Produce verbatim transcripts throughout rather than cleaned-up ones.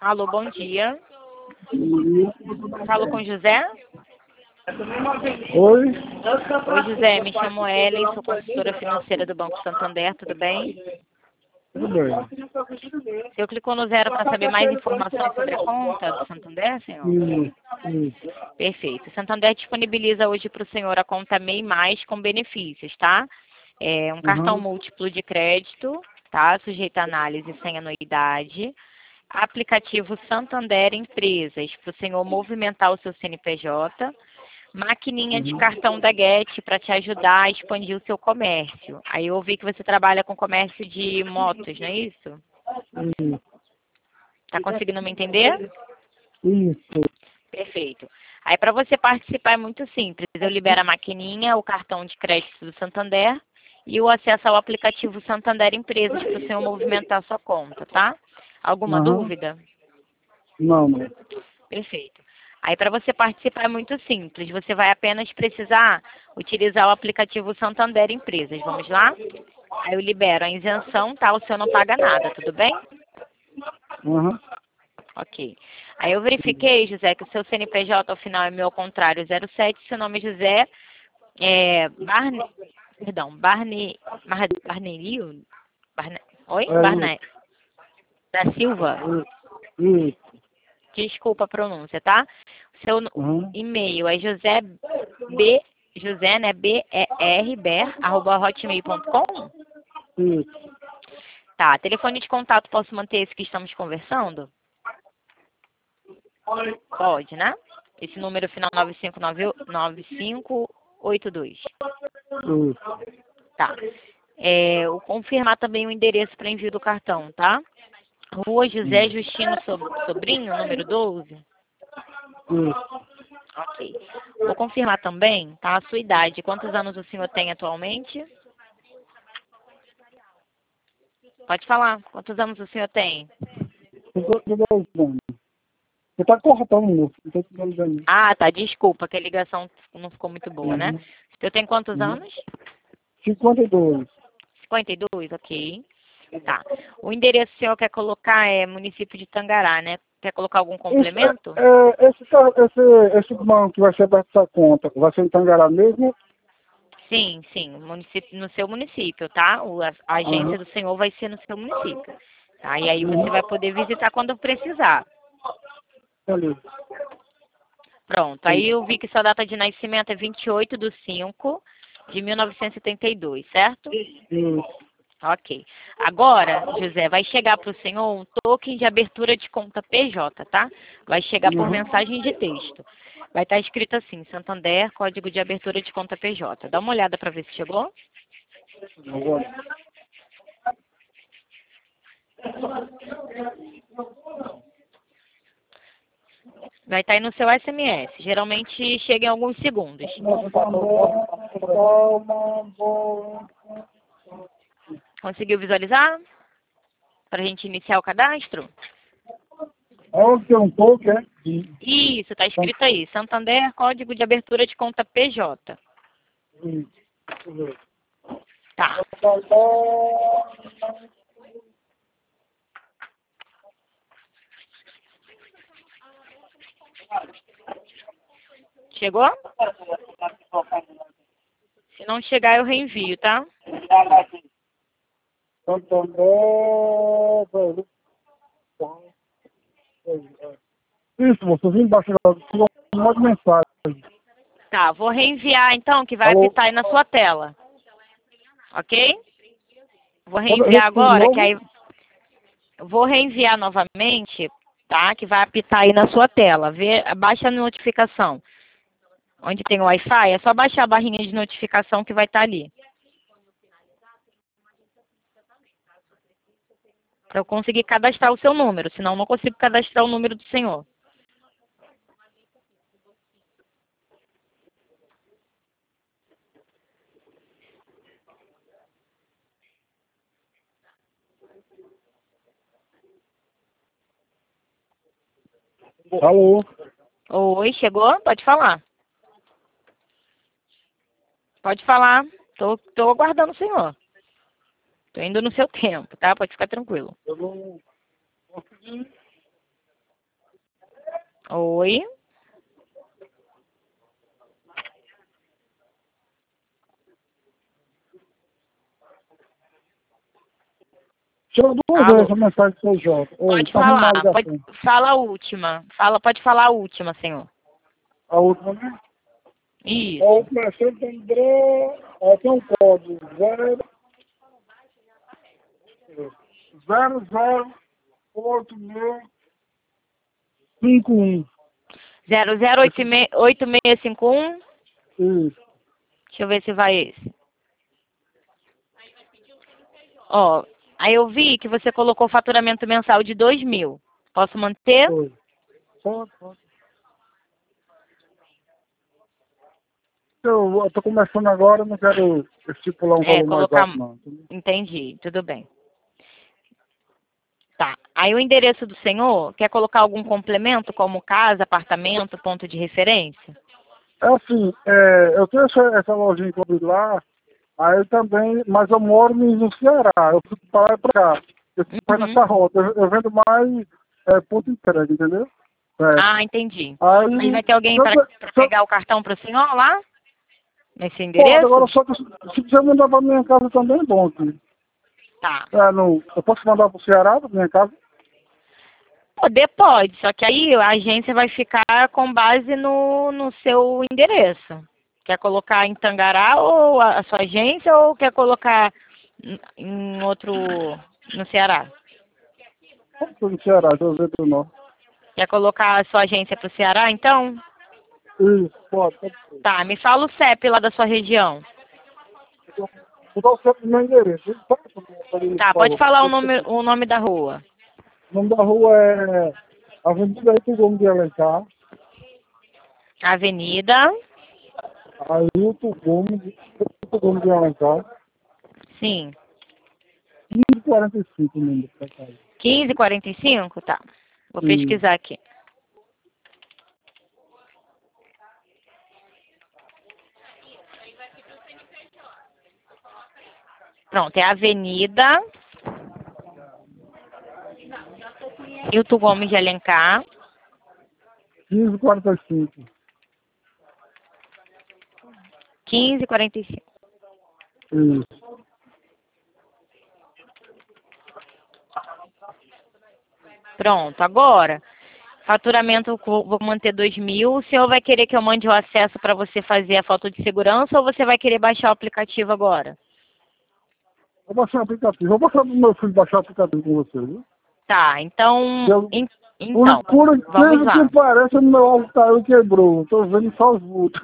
Alô, bom dia. Falo com José? Oi? Oi, José, me chamo Ellen, sou consultora financeira do Banco Santander, tudo bem? Tudo bem. O senhor clicou no zero para saber mais informações sobre a conta do Santander, senhor? Hum, hum, Perfeito. O Santander disponibiliza hoje para o senhor a conta MEI Mais com benefícios, tá? É um cartão uhum, múltiplo de crédito, tá? Sujeito a análise sem anuidade. Aplicativo Santander Empresas, para o senhor movimentar o seu C N P J. Maquininha de uhum. cartão da Get para te ajudar a expandir o seu comércio. Aí eu vi que você trabalha com comércio de motos, não é isso? Hum, Tá conseguindo me entender? Isso. Perfeito. Aí para você participar é muito simples. Eu libero a maquininha, o cartão de crédito do Santander e o acesso ao aplicativo Santander Empresas para o senhor movimentar a sua conta, tá? Alguma Aham. dúvida? Não, não. Perfeito. Aí para você participar é muito simples. Você vai apenas precisar utilizar o aplicativo Santander Empresas. Vamos lá? Aí eu libero a isenção, tá? O senhor não paga nada, tudo bem? Aham. Ok. Aí eu verifiquei, José, que o seu C N P J ao final é meu ao contrário zero sete, seu nome é José é, Barne, perdão, Barne, Mar, Barnerio? Barne, oi? É Barne, da Silva? isso. Isso. Desculpa a pronúncia, tá? Seu Aham. e-mail é José B, José, né? B E R, ber, arroba hotmail ponto com? Isso. Tá, telefone de contato posso manter esse que estamos conversando? Pode, né? Esse número final nove cinco nove cinco oito dois. Isso. Tá. É, eu confirmar também o endereço para envio do cartão, tá? Rua José Hum, Justino So- Sobrinho, número doze. Isso. Ok. Vou confirmar também, tá? A sua idade. Quantos anos o senhor tem atualmente? Pode falar. Quantos anos o senhor tem? cinquenta e dois anos. Você tá cortando, moço. Não tô entendendo bem. Ah, tá. Desculpa, que a ligação não ficou muito boa, né? Uhum. O senhor tem quantos Uhum. anos? cinquenta e dois. cinquenta e dois, ok. Tá. O endereço que o senhor quer colocar é município de Tangará, né? Quer colocar algum Isso, complemento? é, é, esse, ca- esse, esse banco que vai ser aberto essa conta, vai ser em Tangará mesmo? Sim, sim, município, no seu município, tá? O, a, a agência Aham. do senhor vai ser no seu município. Tá? E aí você Uhum. vai poder visitar quando precisar. Beleza. Pronto. Aí Entendi. eu vi que sua data de nascimento é vinte e oito de cinco de mil novecentos e setenta e dois, certo? Isso. Ok. Agora, José, vai chegar para o senhor um token de abertura de conta P J, tá? Vai chegar por Uhum. mensagem de texto. Vai estar escrito assim, Santander, código de abertura de conta P J. Dá uma olhada para ver se chegou. Agora. Vai estar aí no seu S M S. Geralmente chega em alguns segundos. Conseguiu visualizar? Para a gente iniciar o cadastro? Onde tem um pouco, é? Isso, está escrito aí. Santander, código de abertura de conta P J. Tá. Chegou? Se não chegar, eu reenvio, tá? Isso, moço, eu vim embaixo agora, tirou um monte de mensagem. Tá, vou reenviar então, que vai Alô? apitar aí na sua tela. Ok? Vou Pode reenviar repetir de agora, que aí novo? eu vou reenviar novamente, tá? Que vai apitar aí na sua tela. Vê, baixa a notificação. Onde tem o Wi-Fi, é só baixar a barrinha de notificação que vai estar ali. Para eu conseguir cadastrar o seu número, senão eu não consigo cadastrar o número do senhor. Alô? Oi, chegou? Pode falar. Pode falar. Tô, tô aguardando o senhor. Tô indo no seu tempo, tá? Pode ficar tranquilo. Eu não consegui. Oi. Chegou duas Alô. vezes essa mensagem do P J. Oi, Pode tá arrumando falar. a Pode, ligação. fala a última. Fala, pode falar a última, senhor. A última, né? A Isso. última é Santo André, ó, tem um código zero, zero, zero, oito, seis, cinco, um. zero zero oito seis cinco um. Isso. Deixa eu ver se vai esse. Ó, aí eu vi que você colocou faturamento mensal de dois mil. Posso manter? Foi. Pode, pode. Eu estou começando agora, não quero estipular um É, valor mais colocar. alto, não. Entendi, tudo bem. Tá. Aí o endereço do senhor, quer colocar algum complemento, como casa, apartamento, ponto de referência? É assim, é, eu tenho essa, essa lojinha que eu abri lá, aí também, mas eu moro no Ceará, eu fico para lá e para cá. Eu fico mais Uhum. nessa rota, eu, eu vendo mais é, ponto entrega, entendeu? É. Ah, entendi. Mas Aí, vai ter alguém se eu, para se eu, pegar o cartão para o senhor lá? Nesse pode, agora endereço? só que se se quiser mandar para minha casa também é bom aqui. Tá. É, no, eu posso mandar para o Ceará, para minha casa? Poder pode, só que aí a agência vai ficar com base no, no seu endereço. Quer colocar em Tangará ou a, a sua agência ou quer colocar em, em outro, no Ceará? Estou no Ceará, estou vendo o norte. Quer colocar a sua agência para o Ceará, então? Isso, pode, pode ser. Tá, me fala o C E P lá da sua região. Vou dar o certo meu endereço. Ele sabe como ele Tá, pode falou. falar o nome, o nome da rua. O nome da rua é Avenida Ailton Gomes de Alencar. Avenida, Ailton Gomes, Ailton Gomes de Alencar. sim, quinze e quarenta e cinco, o número da casa. quinze e quarenta e cinco, tá. Vou Sim. pesquisar aqui. Pronto, é Avenida Hilton Gomes de Alencar, quinze e quarenta e cinco. quinze e quarenta e cinco. Isso. Pronto, agora, faturamento, co- vou manter dois mil. O senhor vai querer que eu mande o acesso para você fazer a foto de segurança ou você vai querer baixar o aplicativo agora? Vou baixar o aplicativo. Vou passar pro meu filho baixar o aplicativo com você, viu? Tá, então, Eu, en- por, então, por vamos incrível lá. que pareça, meu alvo caiu e quebrou. Estou vendo só os vultos.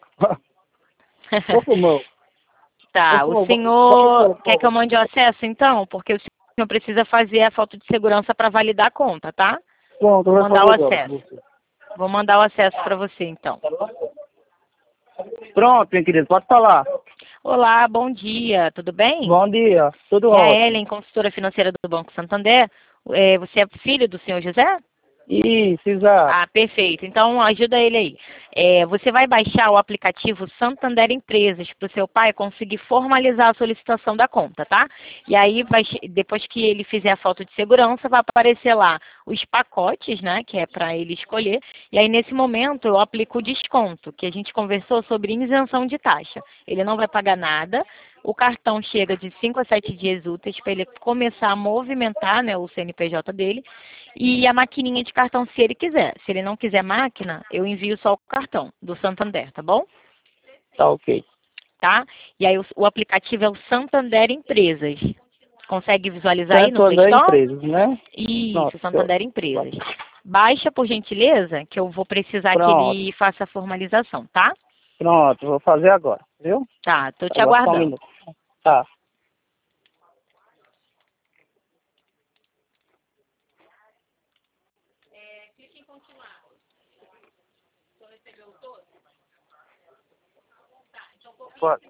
Ô, meu. Ô, Tá, o pô, baixa senhor agora, por quer que eu favor. mande o acesso então? Porque o senhor precisa fazer a foto de segurança para validar a conta, tá? Pronto, eu Vou vou mandar fazer o agora com acesso. você. Vou mandar o acesso para você então. Pronto, meu querido, pode falar. Olá, bom dia, tudo bem? Bom dia, tudo É a ótimo. Ellen, consultora financeira do Banco Santander. É, você é filho do senhor José? Isso, exato. Ah, perfeito. Então ajuda ele aí. É, você vai baixar o aplicativo Santander Empresas para o seu pai conseguir formalizar a solicitação da conta, tá? E aí, vai, depois que ele fizer a foto de segurança, vai aparecer lá os pacotes, né? Que é para ele escolher. E aí, nesse momento, eu aplico o desconto, que a gente conversou sobre isenção de taxa. Ele não vai pagar nada. O cartão chega de cinco a sete dias úteis para ele começar a movimentar, né, o C N P J dele. E a maquininha de cartão, se ele quiser. Se ele não quiser máquina, eu envio só o cartão do Santander, tá bom? Tá ok. Tá? E aí o, o aplicativo é o Santander Empresas. Consegue visualizar aí no Play Santander Store? Empresas, né? Isso, Nossa, Santander Empresas. Baixa, por gentileza, que eu vou precisar que pronto, ele faça a formalização, tá? pronto, vou fazer agora, viu? Tá, tô te Agora só um aguardando. minuto. Tá. Pode.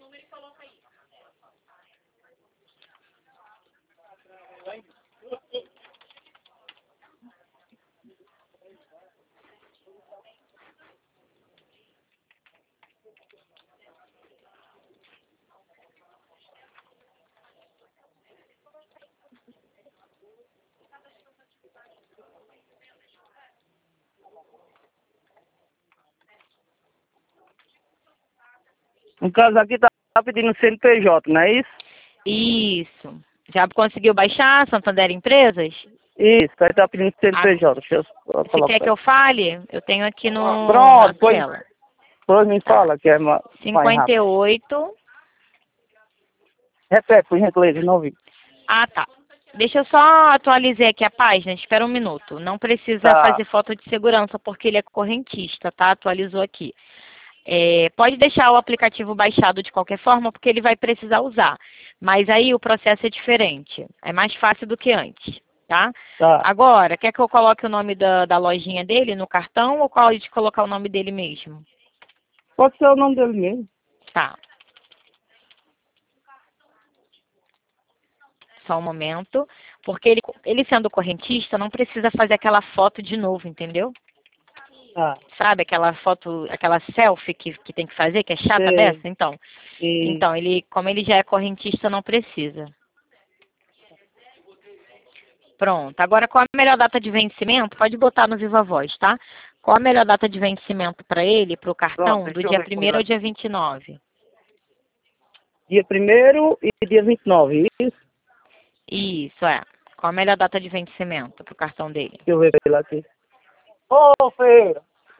No caso aqui tá pedindo C N P J, não é isso? Isso. Já conseguiu baixar Santander Empresas? Isso, aí tá pedindo C N P J. Ah, Deixa eu você falar quer pra que eu fale? Eu tenho aqui no, na Pronto, pois, tela. pois me Tá. fala que é ma- mais cinquenta e rápido. oito. Repete, por gentileza, não ouvi. Ah, tá. Deixa eu só atualizar aqui a página. Espera um minuto. Não precisa Tá, fazer foto de segurança porque ele é correntista, tá? Atualizou aqui. É, pode deixar o aplicativo baixado de qualquer forma, porque ele vai precisar usar. Mas aí o processo é diferente. É mais fácil do que antes, tá? tá. Agora, quer que eu coloque o nome da, da lojinha dele no cartão ou pode colocar o nome dele mesmo? Pode ser o nome dele mesmo. Tá. Só um momento. Porque ele, ele sendo correntista, não precisa fazer aquela foto de novo, entendeu? Tá. Sabe aquela foto, aquela selfie que, que tem que fazer, que é chata Sei. dessa? Então, E então ele, como ele já é correntista, não precisa. Pronto. Agora, qual a melhor data de vencimento? Pode botar no Viva Voz, tá? Qual a melhor data de vencimento para ele, para o pronto, cartão, do deixa eu dia ver primeiro como ao é. dia vinte e nove? Dia primeiro e dia vinte e nove, isso? Isso, é. Qual a melhor data de vencimento para o cartão dele? Deixa eu ver ele aqui. Ô, feira!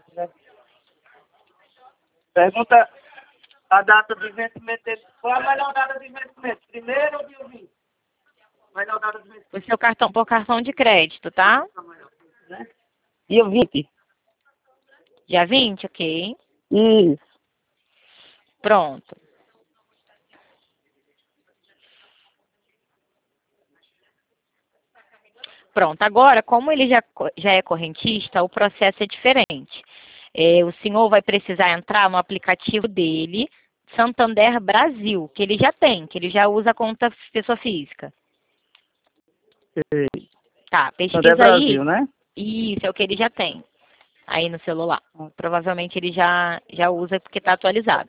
Pergunta a data de vencimento dele. Qual a melhor data de vencimento? Primeiro ou dia vinte? Melhor data de vencimento, O seu cartão, por cartão de crédito, tá? né? Dia vinte. Dia vinte, ok. Isso. Pronto. Pronto. Agora, como ele já, co- já é correntista, o processo é diferente. É, o senhor vai precisar entrar no aplicativo dele, Santander Brasil, que ele já tem, que ele já usa a conta pessoa física. Sei. Tá, Santander pesquisa aí. Brasil, né? Isso é o que ele já tem aí no celular. Provavelmente ele já, já usa porque está atualizado.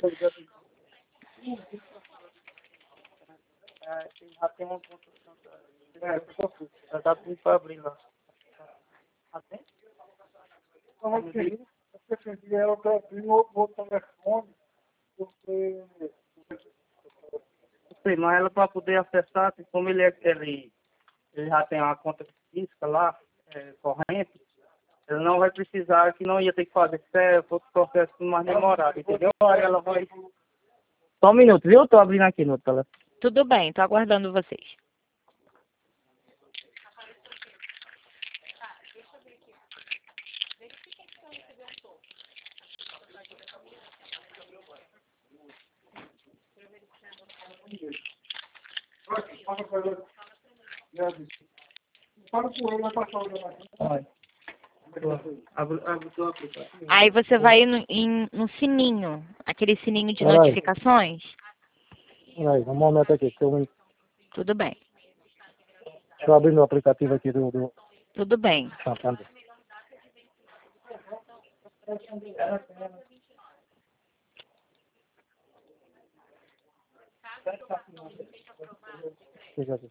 Já tem uma construção. Já dá tudo para abrir lá. Então, assim, eu pedi ela para abrir no outro telefone, porque Sei, mas ela para poder acessar, assim, como ele, é, ele, ele já tem uma conta física lá, é, corrente, ele não vai precisar, que não ia ter que fazer certo, outro processo mais demorado, entendeu? Aí ela vai... Só um minuto, viu? Estou abrindo aqui no telefone. Tudo bem, estou aguardando vocês. fala com ele, vai passar o dela aqui. Olha. Abre, abre o teu aplicativo. Aí você vai no, em- no sininho, aquele sininho de Peraí. notificações. Peraí, um momento aqui, que eu, deixa Tudo bem, eu abrir meu aplicativo aqui do, do tudo bem. Santander. Deixa eu ver.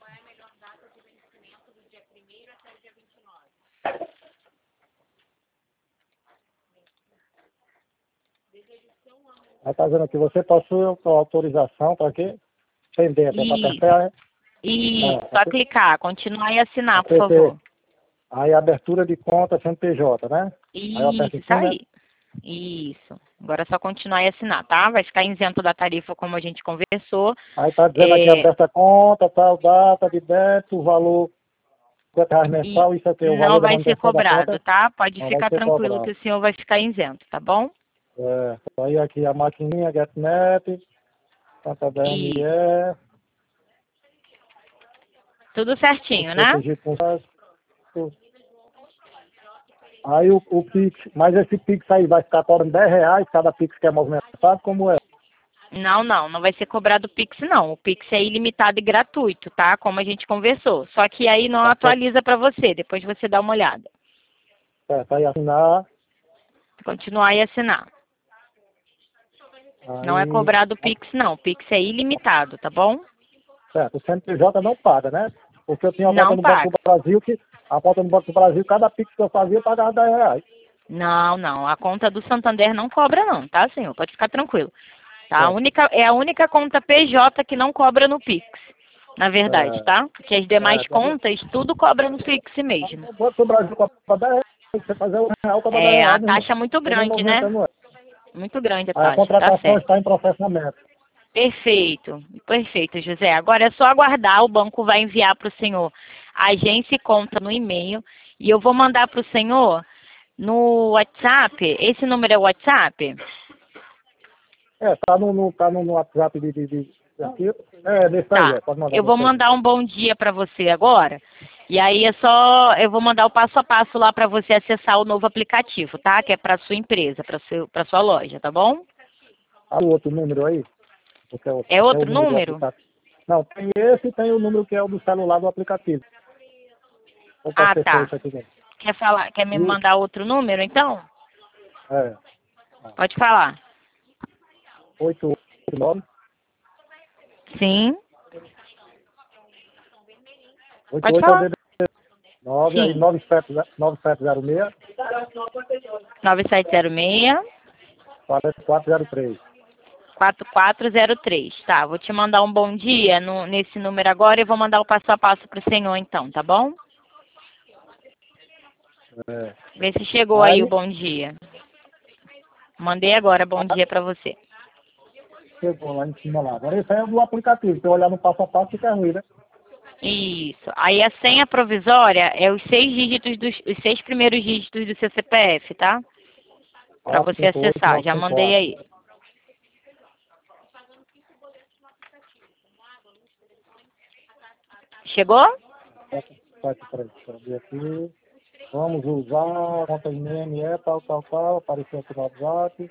Aí tá dizendo aqui, você possui autorização para quê? Pendente, é para Isso, café, né? e É, só clicar, continuar e assinar, por P T. favor. Aí abertura de conta C N P J, né? Aí eu aperto Isso, em isso cima. aí. Isso. Agora é só continuar e assinar, tá? Vai ficar isento da tarifa como a gente conversou. Aí tá dizendo aqui, É, aberta a conta, tal, data de débito, o valor cinquenta reais e mensal, isso aqui é o não valor da vai ser manutenção da cobrado, conta, tá? Pode não vai ficar ser tranquilo que cobrado. o senhor vai ficar isento, tá bom? É, aí aqui a maquininha, GetNet, conta da M E E, tudo certinho, né? protegido com aí o, o Pix, mas esse Pix aí vai ficar cobrando dez reais cada Pix que é movimentado, como é? Não, não, não vai ser cobrado o Pix, não. O Pix é ilimitado e gratuito, tá? Como a gente conversou. Só que aí não Tá certo? atualiza para você, depois você dá uma olhada. Certo, aí assinar, Continuar e assinar. Não é aí, cobrado o Pix, não. O Pix é ilimitado, tá bom? certo, o C N P J não paga, né? Porque eu tinha uma conta Não no Banco paga. do Brasil que, a conta no Banco do Brasil, cada Pix que eu fazia eu pagava dez reais. Não, não. A conta do Santander não cobra, não, tá, senhor? Pode ficar tranquilo. Tá? A única, é a única conta P J que não cobra no Pix, na verdade, É. tá? Porque as demais É, tá contas, tudo cobra no Pix mesmo. Bota o Brasil para dez reais, você fazer um real para dez É, a reais. né? taxa é muito grande, né? Muito grande a A taxa, tá contratação certo. está em processamento. Perfeito, perfeito, José. Agora é só aguardar, o banco vai enviar para o senhor a agência e conta no e-mail e eu vou mandar para o senhor no WhatsApp. Esse número é o WhatsApp? É, tá no, no, tá no, no WhatsApp de, de, de aqui. É, desse aí, Tá. é, pode mandar. Eu vou desse aí. mandar um bom dia para você agora. E aí é só, eu vou mandar o passo a passo lá para você acessar o novo aplicativo, tá? Que é para sua empresa, para seu, para sua loja, tá bom? Ah, o outro número aí? Porque é, o, É é outro o número do número? aplicativo. Não, tem esse e tem o número que é o do celular do aplicativo. Eu posso Ah, ter tá. isso aqui dentro. Quer falar, quer me E, mandar outro número, então? é, Pode falar. oito oito nove, Sim. oito Pode oito é o falar. D D nove, aí Sim. nove sete zero seis, nove sete zero seis, quatro quatro zero três. quatro quatro zero três. Tá, vou te mandar um bom dia no, nesse número agora e vou mandar o passo a passo pro senhor então, tá bom? É. Vê se chegou aí o Aí, bom dia. Mandei agora bom dia pra você. chegou lá em cima lá. Agora esse aí é do aplicativo. Se eu olhar no passo a passo, fica ruim, né? Isso. Aí a senha provisória é os seis dígitos dos, os seis primeiros dígitos do seu C P F, tá? Pra quatro você cinco oito acessar. nove Já cinco mandei quatro. aí. Chegou? Aqui. Vamos usar conta I M E, tal, tal, tal. Apareceu aqui no WhatsApp.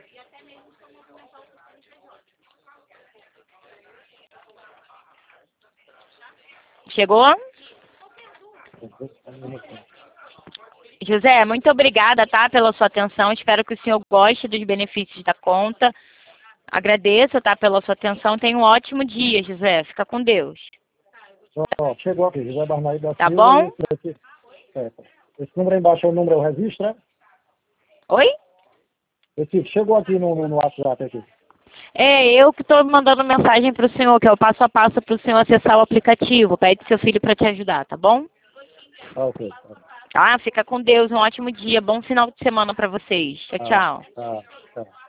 Chegou? José, muito obrigada, tá, pela sua atenção. Espero que o senhor goste dos benefícios da conta. Agradeço, tá, pela sua atenção. Tenha um ótimo dia, José. Fica com Deus. Ó, chegou aqui, José Barnaí da Tá Silva. bom? Esse, aqui, é, esse número aí embaixo é o número, é o registro, né? Oi? Esse chegou aqui no, no, no WhatsApp aqui. É, eu que estou mandando mensagem para o senhor, que é o passo a passo para o senhor acessar o aplicativo. Pede seu filho para te ajudar, tá bom? Ah, ok. Tá? Fica com Deus. Um ótimo dia. Bom final de semana para vocês. Tchau, Ah, tchau. tá, tá.